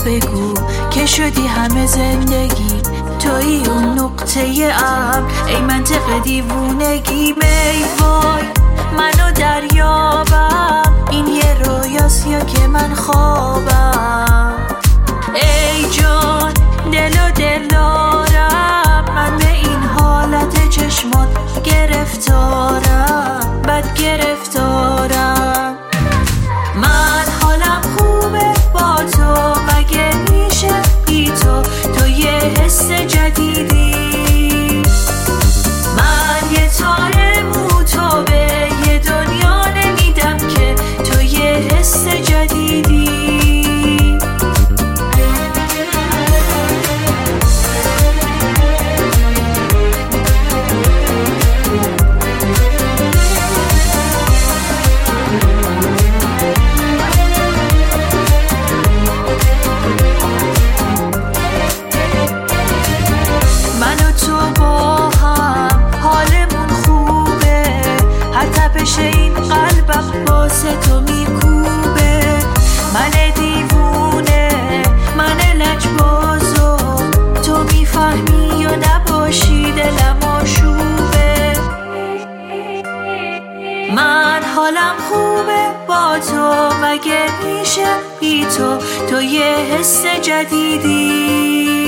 بگو که شدی همه زندگی، توی اون نقطه ام ای منطق دیوونگی. می وای منو دریابم، این یه رویاست یا که من خوابم. ای جان دل و دل دارم، من به این حالت چشمات گرفتارم، بد گرفتارم. من حالم خوبه با تو، مگه میشه بی تو، تو یه حس جدیدی. من یه تار مو تو به یه دنیا نمیدم که تو یه حس جدیدی. این قلبم واسه تو میکوبه، من دیوونه، من لجبازو، تو میفهمی یا نباشی دلم آشوبه. من حالم خوبه با تو، مگه میشه بی تو، تو یه حس جدیدی.